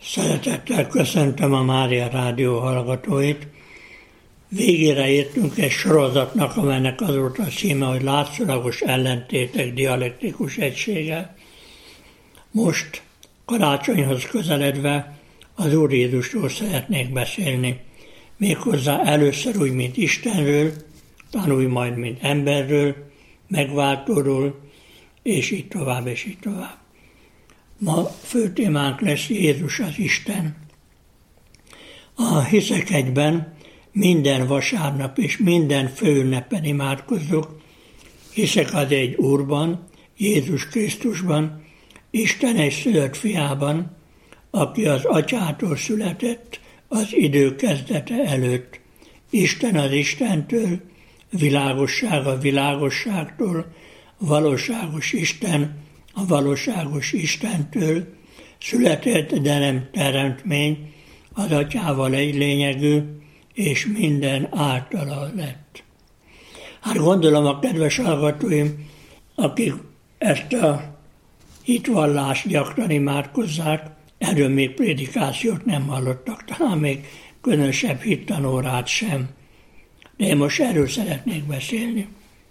Szeretettel köszöntöm a Mária Rádió hallgatóit. Végére értünk egy sorozatnak, amelynek az volt a címe, hogy látszólagos ellentétek dialektikus egysége. Most karácsonyhoz közeledve az Úr Jézusról szeretnék beszélni. Méghozzá először úgy, mint Istenről, tanulj majd, mint emberről, megváltóról, és így tovább, és így tovább. Ma fő témánk lesz Jézus az Isten. A Hiszek egyben minden vasárnap és minden főünnepen imádkozzuk. Hiszek az egy Úrban, Jézus Krisztusban, Isten egy szülött fiában, aki az Atyától született az idő kezdete előtt. Isten az Istentől, világosság a világosságtól, valóságos Isten a valóságos Istentől, született, de nem teremtmény, az Atyával egy lényegű, és minden általa lett. Hát gondolom a kedves hallgatóim, akik ezt a hitvallást gyakran imádkozzák, erről még prédikációt nem hallottak, talán még különösebb hittanórát sem. De én most erről szeretnék beszélni.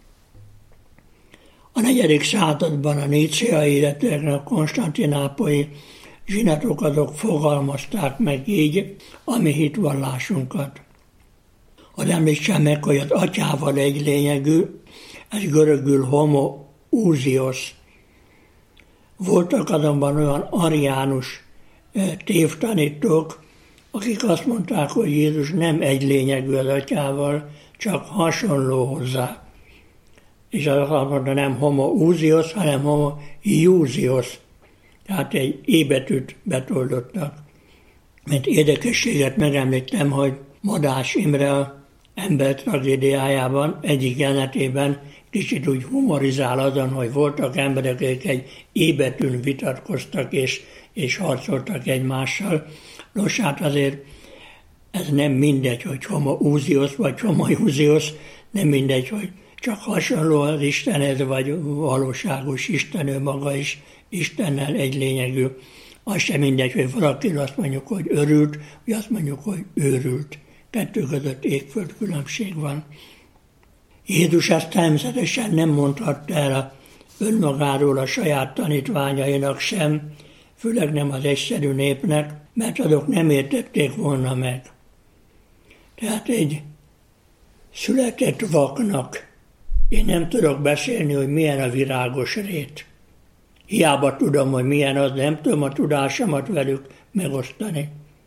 A 4. században a níceai, illetve a konstantinápolyi zsinatokazok fogalmazták meg így a mi hitvallásunkat. Hogy említsem meg, hogy az Atyával egy lényegű, ez görögül homoousios. Voltak azonban olyan ariánus tévtanítók, akik azt mondták, hogy Jézus nem egy lényegű az Atyával, csak hasonló hozzá. És az azt mondta, nem homoousios, hanem homoiousios. Tehát egy é betűt betoldottak. Mint érdekességet megemlítem, hogy Madás Imre az Ember tragédiájában egyik jelenetében kicsit úgy humorizál azon, hogy voltak emberek, akik egy é betűn vitatkoztak és harcoltak egymással. Nos, hát azért ez nem mindegy, hogy homoousios vagy homoiousios, nem mindegy, hogy csak hasonló az Istenhez, vagy valóságos Isten, ő maga is Istennel egy lényegű. Az sem mindegy, hogy valaki azt mondjuk, hogy örült, vagy azt mondjuk, hogy őrült. Kettő között égföld különbség van. Jézus ezt természetesen nem mondhatta el önmagáról a saját tanítványainak sem, főleg nem az egyszerű népnek, mert azok nem értették volna meg. Tehát egy született vaknak én nem tudok beszélni, hogy milyen a virágos rét. Hiába tudom, hogy milyen az, nem tudom a tudásomat velük megosztani.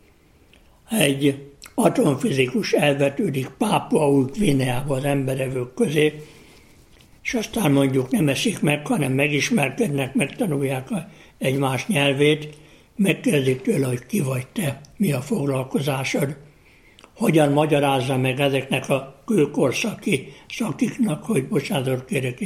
Egy atomfizikus elvetődik Pápua Új-Guineába az emberevők közé, és aztán mondjuk nem eszik meg, hanem megismerkednek, megtanulják egymás nyelvét, megkérdezik tőle, hogy ki vagy te, mi a foglalkozásod, hogyan magyarázza meg ezeknek a kőkorszaki szakiknak, hogy bocsánatot kérek,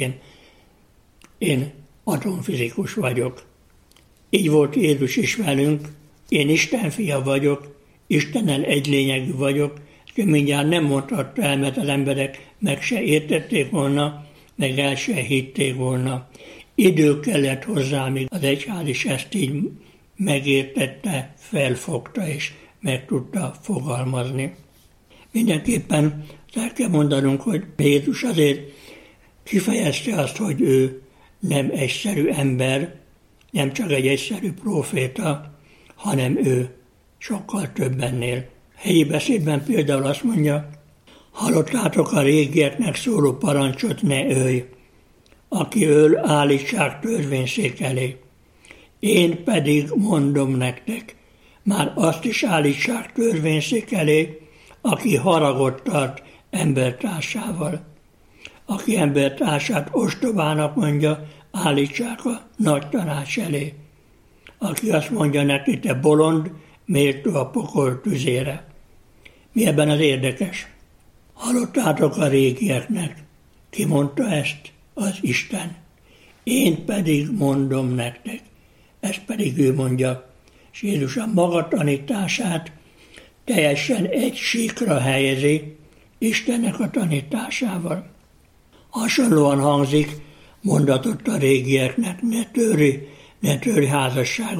én atomfizikus vagyok. Így volt Jézus is velünk, én Isten fia vagyok, Istennel egy lényegű vagyok, és mindjárt nem mondhatta el, mert az emberek meg se értették volna, meg el se hitték volna. Idő kellett hozzá, míg az egyház is ezt így megértette, felfogta és meg tudta fogalmazni. Mindenképpen el kell mondanunk, hogy Jézus azért kifejezte azt, hogy ő nem egyszerű ember, nem csak egy egyszerű próféta, hanem ő sokkal több ennél. Helyi beszédben például azt mondja, hallottátok a régieknek szóló parancsot, ne ölj. Aki öl, állítsák törvényszék elé. Én pedig mondom nektek, már azt is állítsák törvényszék elé, aki haragot tart embertársával. Aki embertársát ostobának mondja, állítsák a nagy tanács elé. Aki azt mondja neki, te bolond, méltó a pokol tüzére. Mi ebben az érdekes? Hallottátok a régieknek. Ki mondta ezt? Az Isten. Én pedig mondom nektek. Ezt pedig ő mondja. És Jézus a maga tanítását teljesen egy síkra helyezi Istennek a tanításával. Hasonlóan hangzik, mondatott a régieknek, ne törj házasságot,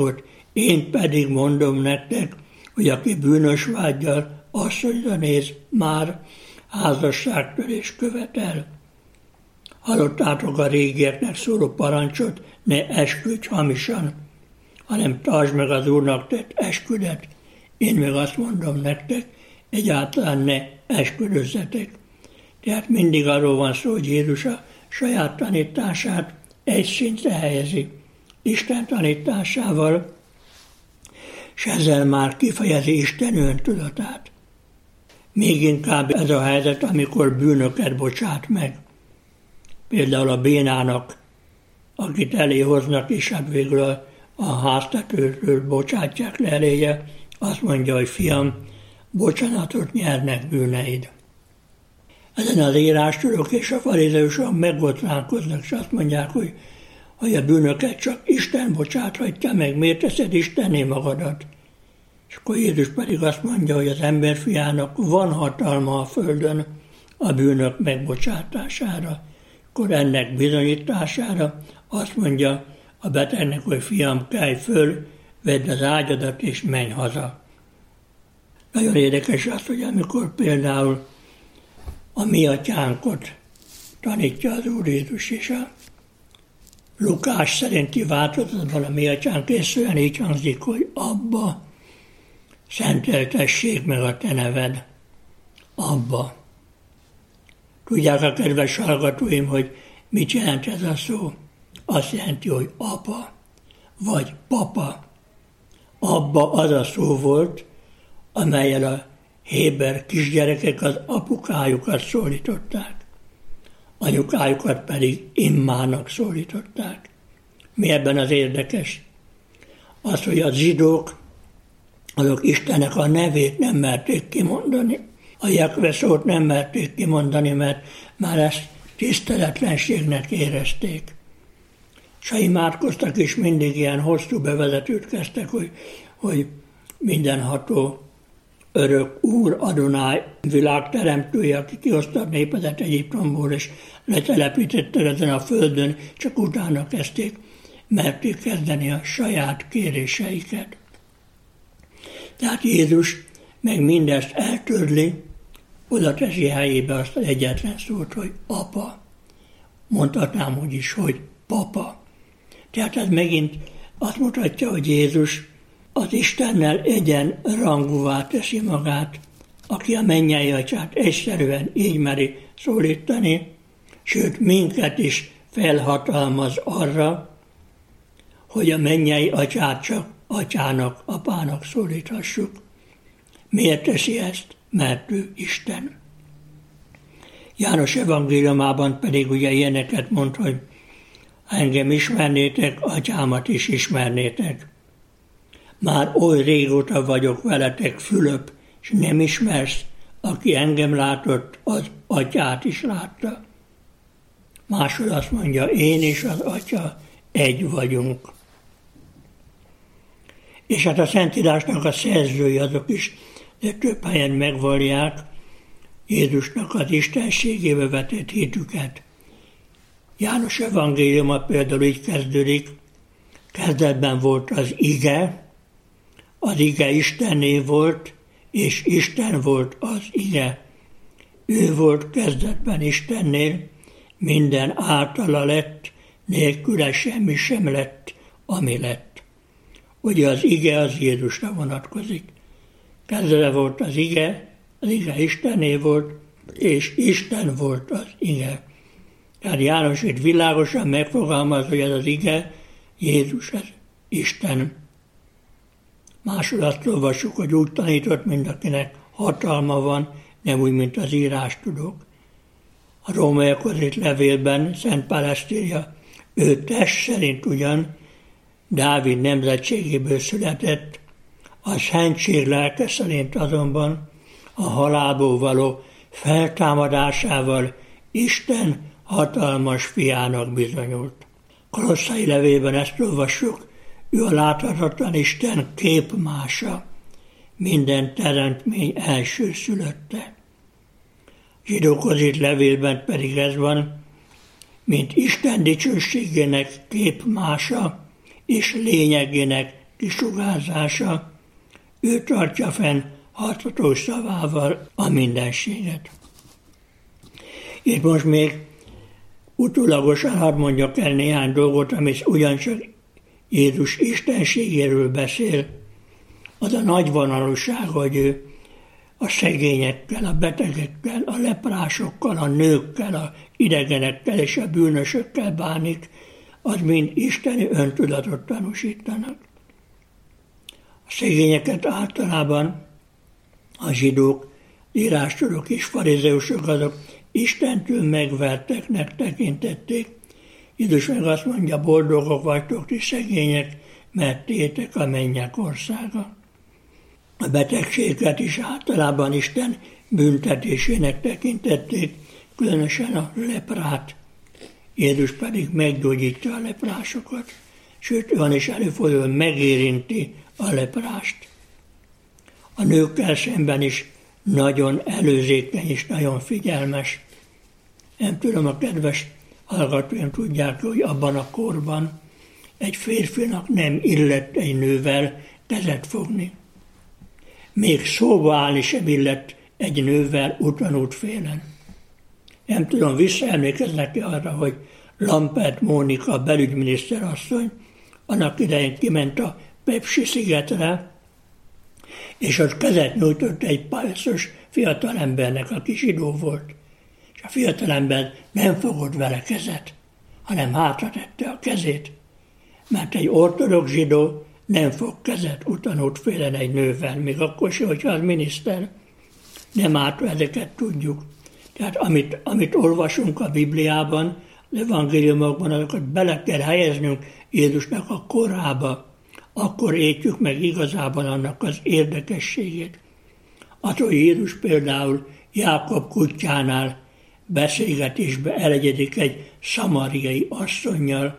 Én pedig mondom nektek, hogy aki bűnös vággyal asszonyra néz, már házasságtörést követel. Hallottátok a régieknek szóló parancsot, ne esküdj hamisan, hanem tartsd meg az Úrnak tett esküdet. Én meg azt mondom nektek, egyáltalán ne esküdözzetek. Tehát mindig arról van szó, hogy Jézus a saját tanítását egy szintre helyezi. Isten tanításával, és ezzel már kifejezi Isten öntudatát. Még inkább ez a helyzet, amikor bűnöket bocsát meg. Például a bénának, akit elé hoznak, és hát végül a háztetőről bocsátják le eléje, azt mondja, hogy fiam, bocsánatot nyernek bűneid. Ezen az írástudók és a farizeusok megbotránkoznak, és azt mondják, hogy a bűnöket csak Isten bocsáthatja meg, miért teszed Istenné magadat? És akkor Jézus pedig azt mondja, hogy az emberfiának van hatalma a földön a bűnök megbocsátására. Akkor ennek bizonyítására azt mondja a betegnek, hogy fiam, kelj föl, vedd az ágyadat és menj haza. Nagyon érdekes az, hogy amikor például a mi atyánkot tanítja az Úr Jézus, és a Lukás szerinti változatban a mi atyánk készülően így hangzik, hogy Abba, szenteltessék meg a te neved. Abba. Tudják a kedves hallgatóim, hogy mit jelent ez a szó? Azt jelenti, hogy apa, vagy papa. Abba az a szó volt, amellyel a héber kisgyerekek az apukájukat szólították. Anyukájukat pedig immának szólították. Mi ebben az érdekes? Az, hogy a zsidók, azok Istennek a nevét nem merték kimondani. A Jahve szót nem merték kimondani, mert már ezt tiszteletlenségnek érezték. És ha imádkoztak is, mindig ilyen hosszú bevezetőt kezdtek, hogy mindenható örök Úr, Adonai, világteremtője, aki kihozta a népedet Egyiptomból, és letelepítette ezen a földön, csak utána kezdték, merték kezdeni a saját kéréseiket. Tehát Jézus meg mindezt eltörli, oda teszi helyébe azt az egyetlen szót, hogy apa. Mondhatnám úgy is, hogy papa. Tehát ez megint azt mutatja, hogy Jézus az Istennel egyenrangúvá teszi magát, aki a mennyei atyát egyszerűen így meri szólítani, sőt minket is felhatalmaz arra, hogy a mennyei atyát csak atyának, apának szólíthassuk. Miért teszi ezt? Mert ő Isten. János evangéliumában pedig ugye ilyeneket mond, hogy engem ismernétek, atyámat is ismernétek. Már oly régóta vagyok veletek, Fülöp, és nem ismersz, aki engem látott, az atyát is látta. Máshol azt mondja, én és az atya egy vagyunk. És hát a Szentírásnak a szerzői azok is, de több helyen megvallják Jézusnak az istenségébe vetett hitüket. János evangéliuma például így kezdődik, kezdetben volt az ige Istenné volt, és Isten volt az ige. Ő volt kezdetben Istennél, minden általa lett, nélküle semmi sem lett, ami lett. Ugye az ige az Jézusra vonatkozik. Kezdve volt az ige Istenné volt, és Isten volt az ige. Tehát János itt világosan megfogalmaz, hogy ez az ige, Jézus, ez Isten. Máshol azt olvassuk, hogy úgy tanított, mint akinek hatalma van, nem úgy, mint az írástudók. A rómaiakhoz írt levélben Szent Pál ezt írja, ő test szerint ugyan Dávid nemzetségéből született, a szentség lelke szerint azonban a halálból való feltámadásával Isten hatalmas fiának bizonyult. Kolosszai levélben ezt olvassuk, ő a láthatatlan Isten képmása, minden teremtmény elsőszülötte. Zsidókhoz írt levélben pedig ez van, mint Isten dicsőségének képmása és lényegének kisugárzása, ő tartja fenn hathatós szavával a mindenséget. És most még utólagosan hadd mondjak el néhány dolgot, amit ugyancsak Jézus istenségéről beszél. Az a nagy vonalúság, hogy ő a szegényekkel, a betegekkel, a leprásokkal, a nőkkel, a idegenekkel és a bűnösökkel bánik, az mind isteni öntudatot tanúsítanak. A szegényeket általában a zsidók, írástudók és farizeusok azok Istentől megverteknek tekintették. Jézus meg azt mondja, boldogok vagytok ti szegények, mert tétek a mennyek országa. A betegséget is általában Isten büntetésének tekintették, különösen a leprát. Jézus pedig meggyógyítja a leprásokat, sőt, van is előfordul, megérinti a leprást. A nőkkel szemben is nagyon előzékeny és nagyon figyelmes. Nem tudom, a kedves hallgatóim tudják, hogy abban a korban egy férfinak nem illett egy nővel kezet fogni. Még szóba állni sem illett egy nővel úton-útfélen. Nem tudom, visszaemlékeznek arra, hogy Lampert Mónika belügyminiszter asszony annak idején kiment a Pepsi-szigetre, és ott kezet nyújtott egy pajszos fiatalembernek, aki zsidó volt. És a fiatalember nem fogott vele kezet, hanem hátratette a kezét, mert egy ortodox zsidó nem fog kezet úton-útfélen egy nővel, még akkor sem, hogyha az miniszter. Nem árt, ezeket tudjuk. Tehát amit olvasunk a Bibliában, az evangéliumokban, azokat bele kell helyeznünk Jézusnak a korába, akkor értjük meg igazában annak az érdekességét. Attól Jézus például Jákob kutyánál beszélgetésbe elegyedik egy szamariai asszonnyal.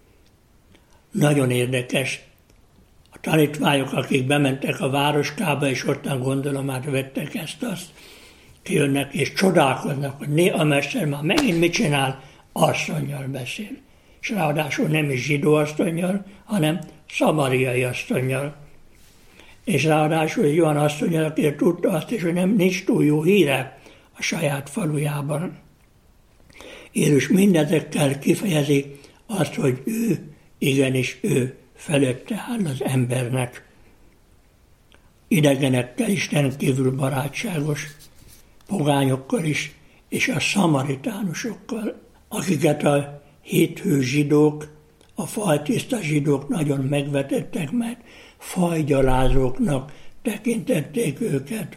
Nagyon érdekes. A tanítványok, akik bementek a városkába, és ottan gondolom vettek ezt-azt, kijönnek és csodálkoznak, hogy a mester már megint mit csinál, asszonnyal beszél. És ráadásul nem is zsidó asszonnyal, hanem szamariai asszonnyal. És ráadásul egy olyan asszonnyal, aki tudta azt is, hogy nincs túl jó híre a saját falujában. Jézus mindezekkel kifejezi azt, hogy ő, igenis ő felette áll az embernek. Idegenekkel is rendkívül barátságos, pogányokkal is, és a szamaritánusokkal, akiket a héthő zsidók, a fajtiszta zsidók nagyon megvetettek, mert fajgyalázóknak tekintették őket.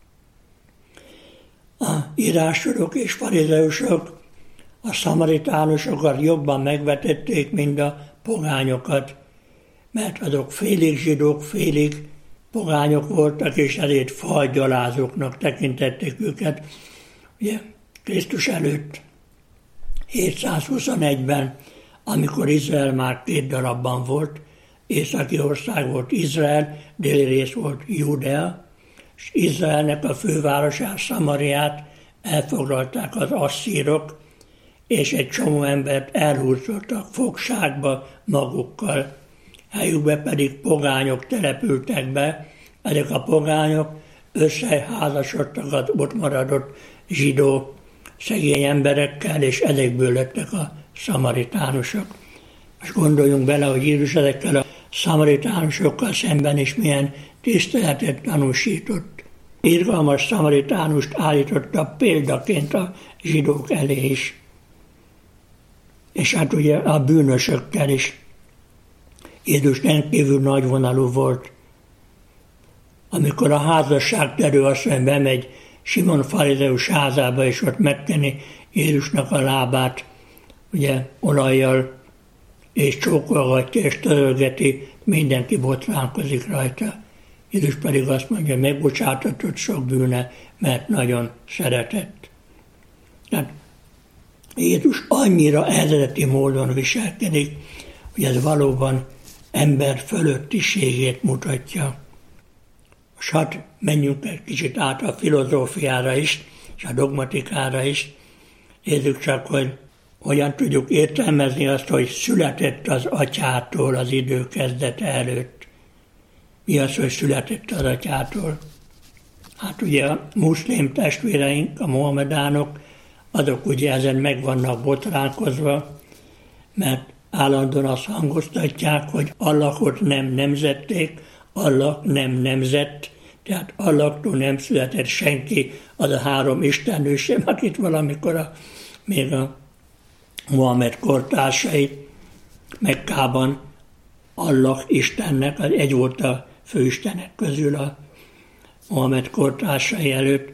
A írástudók és farizeusok a szamaritánusokat jobban megvetették, mint a pogányokat, mert azok félig zsidók, félig pogányok voltak, és ezért fajgyalázóknak tekintették őket. Ugye Krisztus előtt 721-ben, amikor Izrael már 2 darabban volt, északi ország volt Izrael, déli rész volt Judea, és Izraelnek a fővárosát, Szamariát elfoglalták az asszírok, és egy csomó embert elhurcoltak fogságba magukkal. Helyükbe pedig pogányok települtek be, ezek a pogányok összeházasodtak az ott maradott zsidó szegény emberekkel, és ezekből lettek a szamaritánusok. Most gondoljunk bele, hogy Jézus ezekkel a szamaritánusokkal szemben is milyen tiszteletet tanúsított. Irgalmas szamaritánust állította példaként a zsidók elé is. És hát ugye a bűnösökkel is. Jézus rendkívül nagyvonalú volt. Amikor a házasságterő asszony bemegy Simon farizeus házába, és ott megkeni Jézusnak a lábát, ugye olajjal, és csókolgatja, és törölgeti, mindenki botránkozik rajta. Jézus pedig azt mondja, hogy megbocsátatott sok bűne, mert nagyon szeretett. Tehát Jézus annyira eredeti módon viselkedik, hogy ez valóban ember fölöttiségét mutatja. Most hát menjünk egy kicsit át a filozófiára is, és a dogmatikára is. Nézzük csak, hogy hogyan tudjuk értelmezni azt, hogy született az atyától az idő kezdete előtt. mi az, hogy született az atyától. Hát ugye a muszlim testvéreink, a mohamedánok, azok ugye ezen meg vannak botránkozva, mert állandóan azt hangoztatják, hogy Allahot nem nemzették, Allah nem nemzett, tehát Allahtól nem született senki, az a 3 istennő sem, akit valamikor még a Mohamed kortársai Mekkában Allah Istennek, az egy volt a főistenek közül a Mohamed kortársai előtt,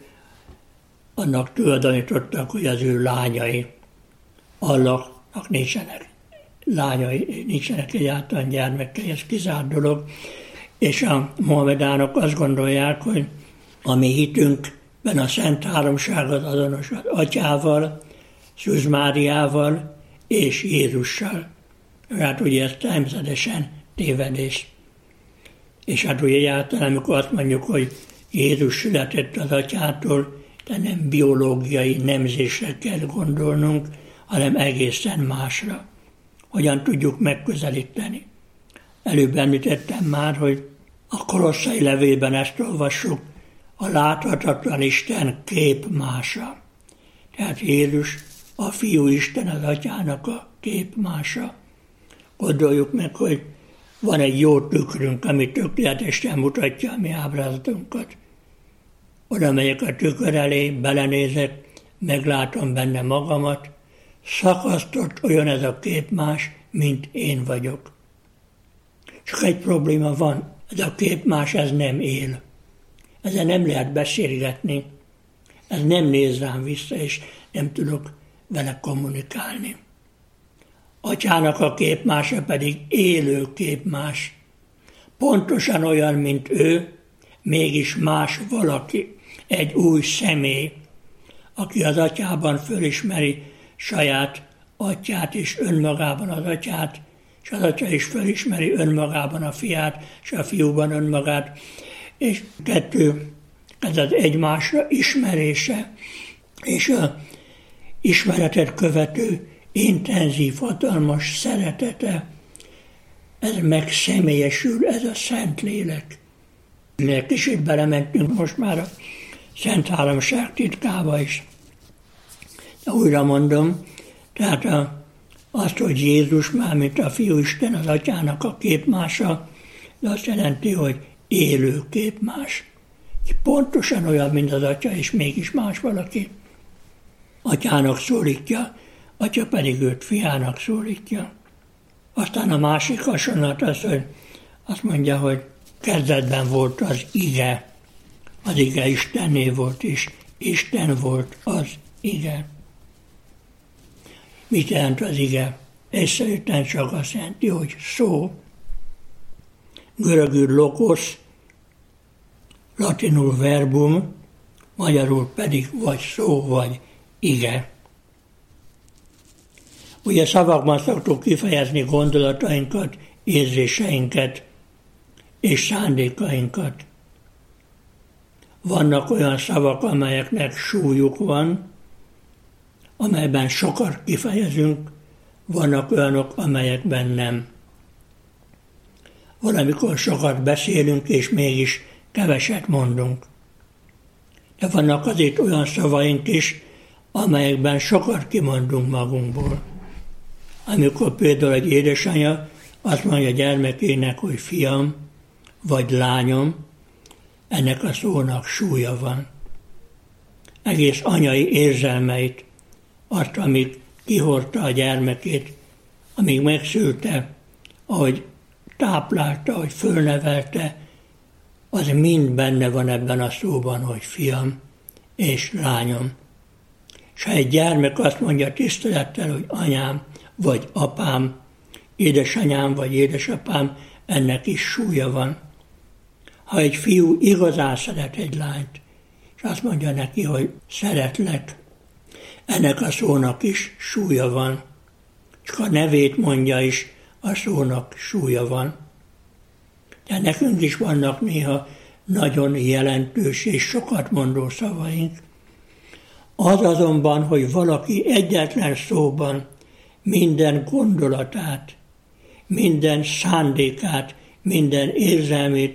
annak tulajdonítottak, hogy az ő lányai. Allahnak nincsenek lányai, nincsenek egyáltalán gyermekei, ez kizárt dolog. És a mohamedánok azt gondolják, hogy a mi hitünkben a Szent Háromság az azonos az Atyával, Szűz Máriával és Jézussal. Hát ugye ez természetesen tévedés. És hát ugye egyáltalán, amikor azt mondjuk, hogy Jézus született az Atyától, de nem biológiai nemzésre kell gondolnunk, hanem egészen másra. Hogyan tudjuk megközelíteni? Előbb említettem már, hogy a Kolosszai levélben ezt olvassuk, a láthatatlan Isten képmása. Tehát Jézus, a Fiú Isten, az Atyának a képmása. Gondoljuk meg, hogy van egy jó tükrünk, ami tökéletesen mutatja a mi ábrázatunkat. Oda megyek a tükör elé, belenézek, meglátom benne magamat, szakasztott olyan ez a képmás, mint én vagyok. Csak egy probléma van, ez a képmás, ez nem él. Ezzel nem lehet beszélgetni, ez nem néz rám vissza, és nem tudok vele kommunikálni. Atyának a képmása pedig élő képmás. Pontosan olyan, mint ő, mégis más valaki, egy új személy, aki az Atyában fölismeri saját atyát és önmagában az atyát, és az atya is fölismeri önmagában a fiát, és a fiúban önmagát, és kettő, ez az egymásra ismerése, és az ismeretet követő intenzív, hatalmas szeretete, ez megszemélyesül, ez a Szentlélek. Kicsit belementünk most már a Szent Háromság titkába is. De újra mondom, tehát azt, hogy Jézus már, mint a Fiúisten, az Atyának a képmása, de azt jelenti, hogy élő képmás. Pontosan olyan, mint az Atya, és mégis más valaki. Atyának szólítja, Atya pedig őt fiának szólítja. Aztán a másik hasonlat az, hogy azt mondja, hogy kezdetben volt az ige Istenné volt, és Isten volt az ige. Mit jelent az ige? Egyszerűen csak azt jelenti, hogy szó, görögül logos, latinul verbum, magyarul pedig vagy szó, vagy ige. Ugye szavakban szoktuk kifejezni gondolatainkat, érzéseinket és szándékainkat. Vannak olyan szavak, amelyeknek súlyuk van, amelyben sokat kifejezünk, vannak olyanok, amelyekben nem. Valamikor sokat beszélünk, és mégis keveset mondunk. De vannak azért olyan szavaink is, amelyekben sokat kimondunk magunkból. Amikor például egy édesanyja azt mondja a gyermekének, hogy fiam, vagy lányom, ennek a szónak súlya van. Egész anyai érzelmeit, azt, amit kihordta a gyermekét, amíg megszülte, ahogy táplálta, ahogy fölnevelte, az mind benne van ebben a szóban, hogy fiam és lányom. És ha egy gyermek azt mondja tisztelettel, hogy anyám vagy apám, édesanyám vagy édesapám, ennek is súlya van. Ha egy fiú igazán szeret egy lányt, és azt mondja neki, hogy szeretlek, ennek a szónak is súlya van. Csak a nevét mondja is, a szónak súlya van. De nekünk is vannak néha nagyon jelentős és sokat mondó szavaink. Az azonban, hogy valaki egyetlen szóban minden gondolatát, minden szándékát, minden érzelmét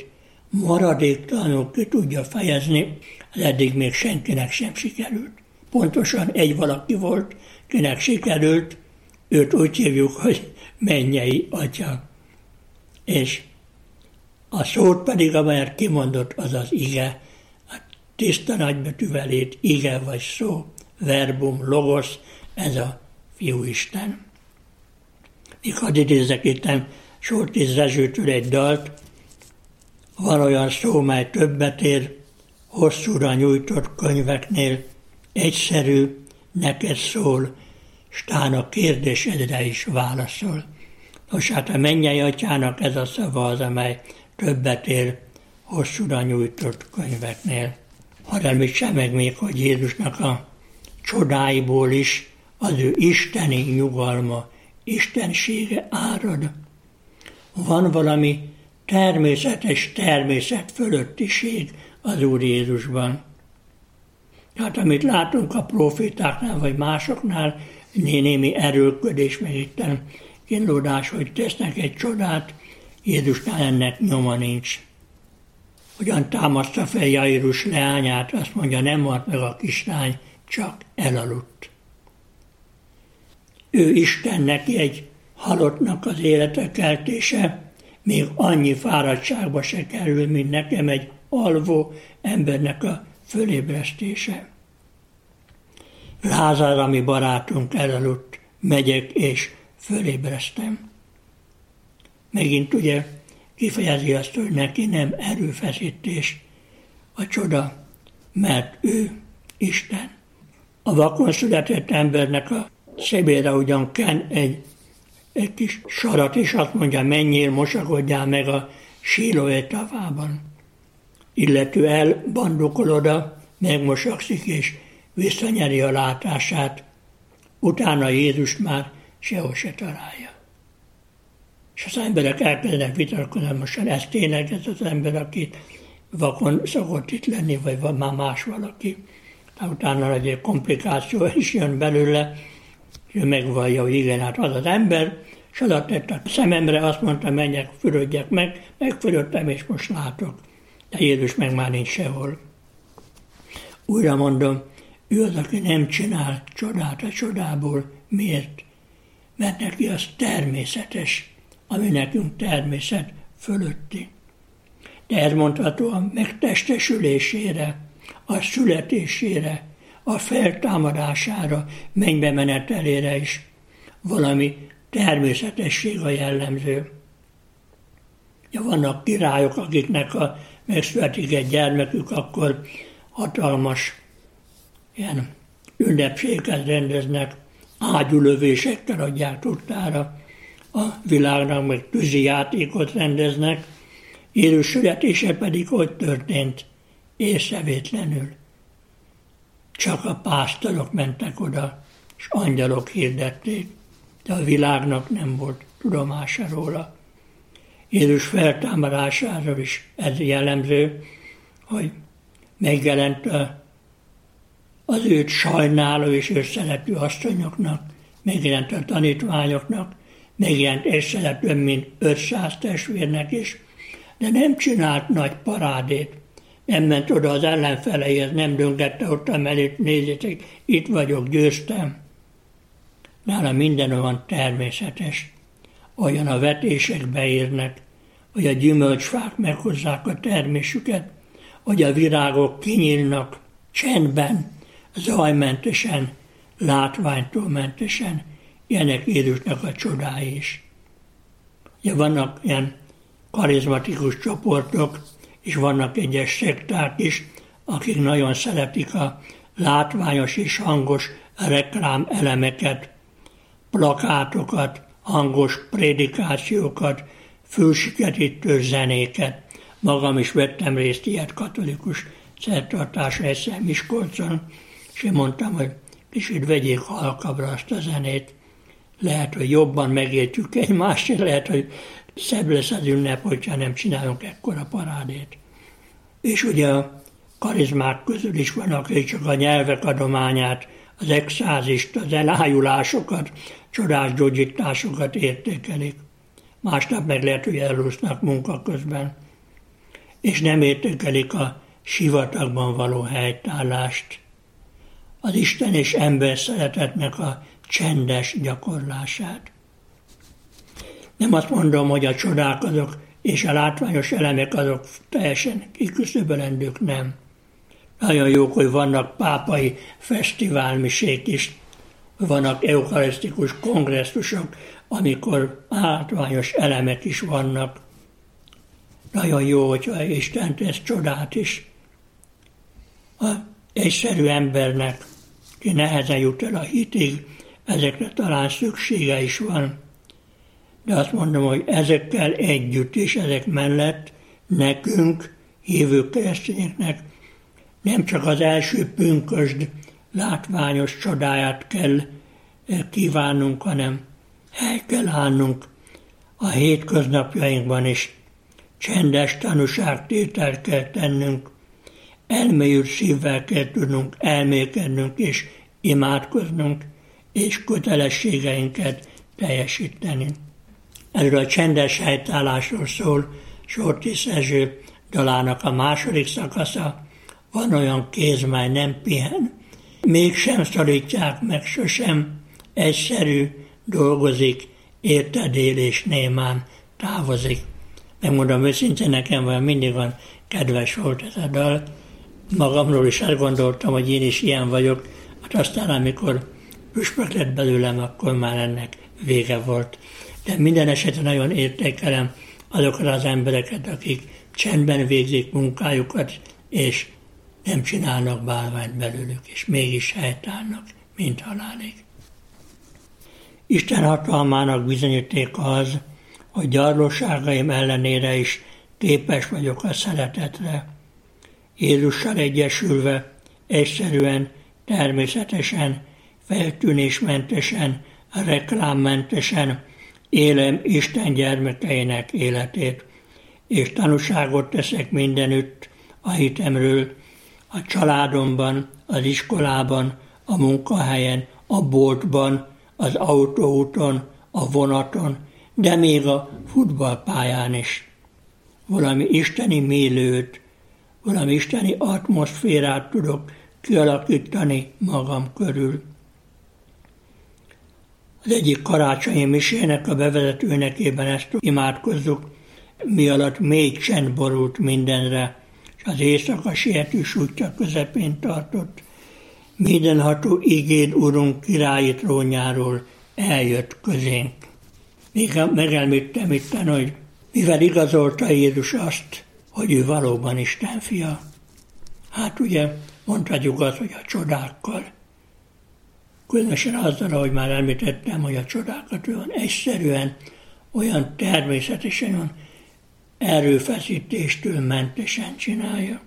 maradéktalanul ki tudja fejezni, az eddig még senkinek sem sikerült. Pontosan egy valaki volt, kinek sikerült, őt úgy hívjuk, hogy mennyei Atya. És a szót pedig, amelyet kimondott, az az ige, a tiszta nagybetűvel írt ige vagy szó, verbum, logos, ez a Fiúisten. Még hadd idézzek itten Soltész Rezsőtől egy dalt, van olyan szó, mely többet ér, hosszúra nyújtott könyveknél, egyszerű, neked szól, s tán a kérdésedre is válaszol. Nos, hát a mennyei Atyának ez a szava az, amely többet ér, hosszúra nyújtott könyveknél. Hadd említsem meg még, hogy Jézusnak a csodáiból is az ő isteni nyugalma, istensége árad. Van valami természetes természet fölöttiség az Úr Jézusban. Tehát amit látunk a profétáknál vagy másoknál, némi erőlködés, meg itten kínlódás, hogy tesznek egy csodát, Jézusnál ennek nyoma nincs. Hogyan támaszta fel Jairus leányát, azt mondja, nem halt meg a kislány, csak elaludt. Ő Isten, neki egy halottnak az élete keltése, még annyi fáradtságba se kerül, mint nekem egy alvó embernek a fölébresztése. Lázár, ami barátunk, elaludt, megyek és fölébresztem. Megint ugye kifejezi azt, hogy neki nem erőfeszítés a csoda, mert ő Isten. A vakon született embernek a szebére ugyan ken egy kis sarat, és azt mondja, menjél, mosakodjál meg a Síloé tavában. Illető elbandukol oda, megmosakszik, és visszanyeri a látását. Utána Jézust már sehol se találja. És az emberek elkezdenek vitatkozni, most ez tényleg ez az ember, aki vakon szokott itt lenni, vagy van már más valaki. Utána egy komplikáció is jön belőle, és ő megvallja, hogy igen, hát az az ember, és oda tett a szememre, azt mondta, menjek, fürödjek meg, megfürödtem, és most látok. De Jézus meg már nincs sehol. Újra mondom, ő az, aki nem csinál csodát a csodából. Miért? Mert neki az természetes, ami nekünk természet fölötti. De ez mondható a megtestesülésére, a születésére, a feltámadására, mennybe menetelére is valami természetesség a jellemző. Ja, vannak királyok, akiknek ha megszületik egy gyermekük, akkor hatalmas ilyen ünnepséget rendeznek, ágyúlövésekkel adják tudtára a világnak, meg tűzi játékot rendeznek. Jézus születése pedig hogy történt? Észrevétlenül. Csak a pásztorok mentek oda, és angyalok hirdették, de a világnak nem volt tudomása róla. Jézus feltámadásáról is ez jellemző, hogy megjelent az őt sajnáló és őt szerető asszonyoknak, megjelent a tanítványoknak, megjelent egyszerre több mint 500 testvérnek is, de nem csinált nagy parádét. Nem ment oda az ellenfeleihez, nem döngette ott a mellét, nézzétek, itt vagyok, győztem. Nála minden olyan természetes, olyan a vetések beérnek, hogy a gyümölcsfák meghozzák a termésüket, hogy a virágok kinyílnak csendben, zajmentesen, látványtól mentesen, ilyenek Jézusnak a csodái is. Ugye vannak ilyen karizmatikus csoportok, és vannak egyes szekták is, akik nagyon szeretik a látványos és hangos reklám elemeket, plakátokat, hangos prédikációkat, fülsiketítő zenéket. Magam is vettem részt ilyet katolikus szertartásra egyszer Miskolcon, és én mondtam, hogy kicsit vegyék halkabbra azt a zenét. Lehet, hogy jobban megértjük egymást, és lehet, hogy szebb lesz az ünnep, hogyha nem csinálunk ekkora parádét. És ugye a karizmák közül is vannak, akik csak a nyelvek adományát, az extázist, az elájulásokat, csodás gyógyításokat értékelik. Másnap meg lehet, hogy elúsznak munka közben. és nem értékelik a sivatagban való helytállást, az Isten és ember szeretetnek a csendes gyakorlását. Nem azt mondom, hogy a csodák azok és a látványos elemek azok teljesen kiküszöbölendők, nem. Nagyon jók, hogy vannak pápai fesztiválmisék is, vannak eukarisztikus kongresszusok, amikor látványos elemek is vannak. Nagyon jó, hogyha Isten tesz csodát is. Az egyszerű embernek, ki nehezen jut el a hitig, ezekre talán szüksége is van. De azt mondom, hogy ezekkel együtt és ezek mellett nekünk, hívő keresztényeknek nem csak az első pünkösd látványos csodáját kell kívánnunk, hanem hely kell állnunk a hétköznapjainkban is. Csendes tanúságtételt kell tennünk, elmélyült szívvel kell tudnunk elmélkednünk és imádkoznunk, és kötelességeinket teljesíteni. Erről a csendes helytállásról szól Sortis Erzső dalának a második szakasza. Van olyan kéz, mely nem pihen, mégsem szorítják meg sosem, egyszerű, dolgozik, értedél és némán távozik. Megmondom őszintén, nekem van mindig van kedves volt ez a dal. Magamról is azt gondoltam, hogy én is ilyen vagyok, hát aztán amikor püspök lett belőlem, akkor már ennek vége volt. De minden esetben nagyon értékelem azokat az embereket, akik csendben végzik munkájukat, és nem csinálnak bálványt belőlük, és mégis helytállnak, mint halálig. Isten hatalmának bizonyítéka az, hogy gyarlóságaim ellenére is képes vagyok a szeretetre. Jézussal egyesülve, egyszerűen, természetesen, feltűnésmentesen, reklámmentesen élem Isten gyermekeinek életét, és tanúságot teszek mindenütt a hitemről, a családomban, az iskolában, a munkahelyen, a boltban, az autóúton, a vonaton, de még a futballpályán is. Valami isteni mélőt, valami isteni atmoszférát tudok kialakítani magam körül. Az egyik karácsonyi misének a bevezető énekében ezt imádkozzuk, mi alatt mély csend borult mindenre, és az éjszaka sietős útja közepén tartott. Mindenható igéd, Urunk, királyi trónjáról eljött közénk. Még megelmítem itten, hogy mivel igazolta Jézus azt, hogy ő valóban Isten fia. Hát ugye mondhatjuk azt, hogy a csodákkal. Különösen azzal, ahogy már említettem, hogy a csodákat olyan egyszerűen, olyan természetesen, olyan erőfeszítéstől mentesen csinálja.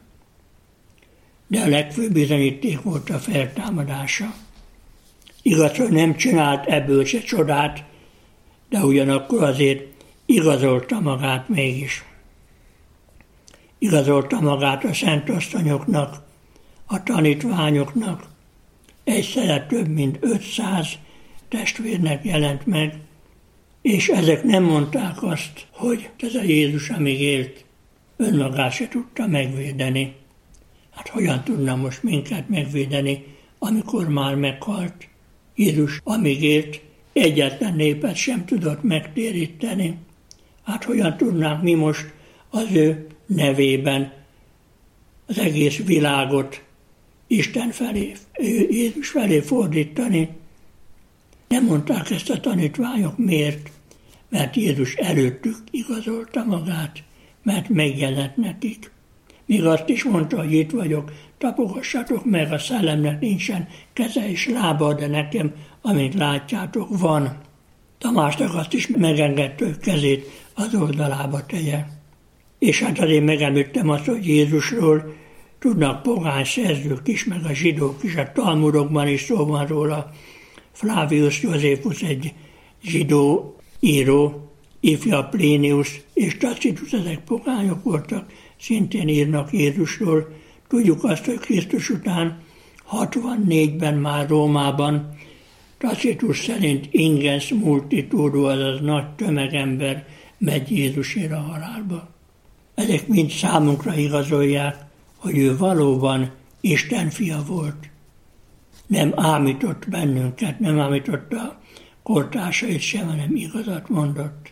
De a legfőbb bizonyíték volt a feltámadása. Igaz, hogy nem csinált ebből se csodát, de ugyanakkor azért igazolta magát mégis. Igazolta magát a szentasszonyoknak, a tanítványoknak, egyszerre több mint 500 testvérnek jelent meg, és ezek nem mondták azt, hogy ez a Jézus, amíg élt, önmagát se tudta megvédeni. Hát hogyan tudna most minket megvédeni, amikor már meghalt? Jézus, amíg élt, egyetlen népet sem tudott megtéríteni. Hát hogyan tudnánk mi most az ő nevében az egész világot Isten felé, Jézus felé fordítani? Nem mondták ezt a tanítványok, miért? Mert Jézus előttük igazolta magát, mert megjelent nekik. Míg azt is mondta, hogy itt vagyok, tapogassatok meg, a szellemnek nincsen keze és lába, de nekem, amint látjátok, van. Tamásnak azt is megengedte, hogy kezét az oldalába tegye. És hát azért megemlítem azt, hogy Jézusról tudnak pogány szerzők is, meg a zsidók is, a Talmudokban is szó van róla. Flavius Josephus egy zsidó író, ifja Plinius és Tacitus, ezek pogányok voltak, szintén írnak Jézusról. Tudjuk azt, hogy Krisztus után 64-ben már Rómában Tacitus szerint ingens multitudo, azaz nagy tömegember megy Jézusért a halálba. Ezek mind számunkra igazolják, hogy ő valóban Isten fia volt. Nem ámított bennünket, nem ámította a kortársait sem, hanem igazat mondott.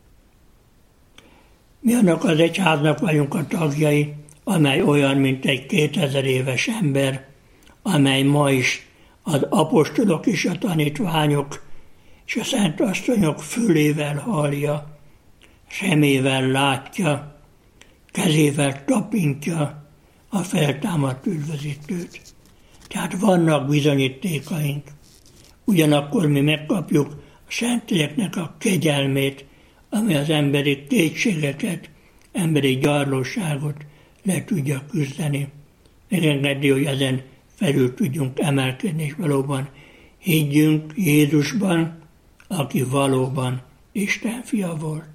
Mi annak az egyháznak vagyunk a tagjai, amely olyan, mint egy 2000 éves ember, amely ma is az apostolok és a tanítványok és a szent asszonyok fülével hallja, szemével látja, kezével tapintja a feltámadt üdvözítőt. Tehát vannak bizonyítékaink. Ugyanakkor mi megkapjuk a Szentléleknek a kegyelmét, ami az emberi kétségeket, emberi gyarlóságot le tudja küzdeni. Megengedi, hogy ezen felül tudjunk emelkedni, és valóban higgyünk Jézusban, aki valóban Isten fia volt.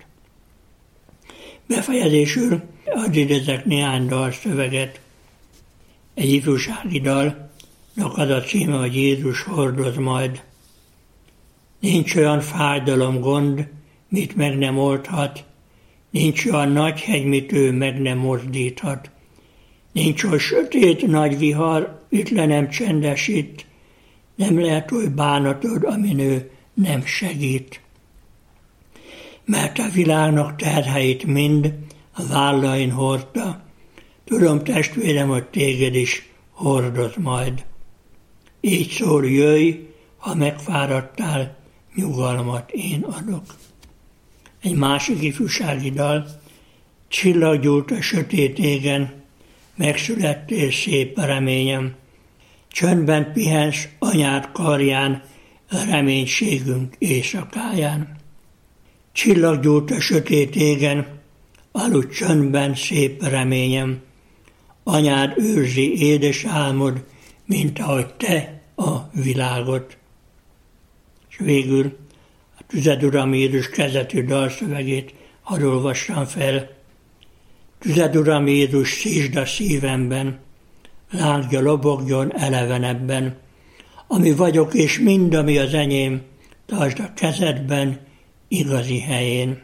Befejezésül hadd idézek néhány dalszöveget. Egy ifjúsági dalnak az a címe, hogy Jézus hordoz majd. Nincs olyan fájdalom, gond, mit meg nem oldhat, nincs olyan nagy hegy, mit ő meg nem mozdíthat. Nincs olyan sötét nagy vihar, itt le nem csendesít, nem lehet oly bánatod, amin ő nem segít. Mert a világnak terheit mind a vállain hordta, tudom, testvérem, hogy téged is hordoz majd. Így szól, jöjj, ha megfáradtál, nyugalmat én adok. Egy másik ifjúsági dal, csillag gyújt a sötét égen, megszülettél szép reményem, csöndben pihensz anyád karján, reménységünk éjszakáján. Csillag gyújt a sötét égen, aludj csöndben szép reményem, anyád őrzi édes álmod, mint ahogy te a világot. És végül a Tüzed Uram Jézus kezdetű dalszövegét hadd olvassam fel. Tüzed Uram Jézus, szítsd a szívemben, lángja lobogjon elevenebben, ami vagyok és mind, ami az enyém, tartsd a kezedben, igazi helyén.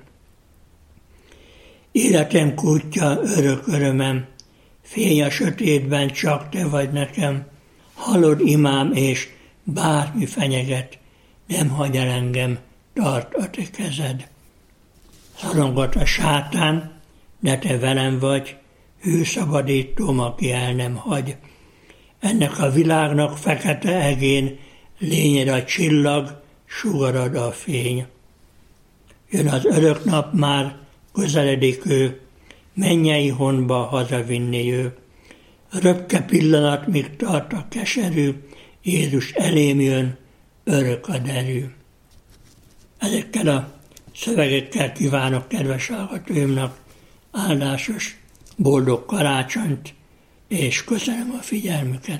Életem kútja, örök örömem, fény a sötétben, csak te vagy nekem, hallod imám és bármi fenyeget, nem hagy el engem, tart a te kezed. Szorongat a sátán, de te velem vagy, hű szabadítóm, aki el nem hagy. Ennek a világnak fekete egén lényed a csillag, sugarad a fény. Jön az örök nap már, közeledik ő, mennyei honba hazavinni ő. Röpke pillanat, míg tart a keserű, Jézus elém jön, örök a derű. Ezekkel a szövegekkel kívánok kedves hallgatóimnak áldásos, boldog karácsonyt, és köszönöm a figyelmüket.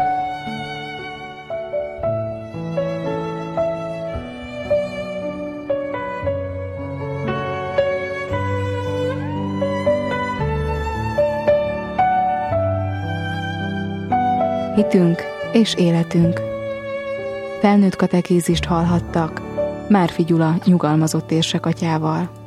Hitünk és életünk. Felnőtt katekézist hallhattak Márfi Gyula nyugalmazott érsekatyával.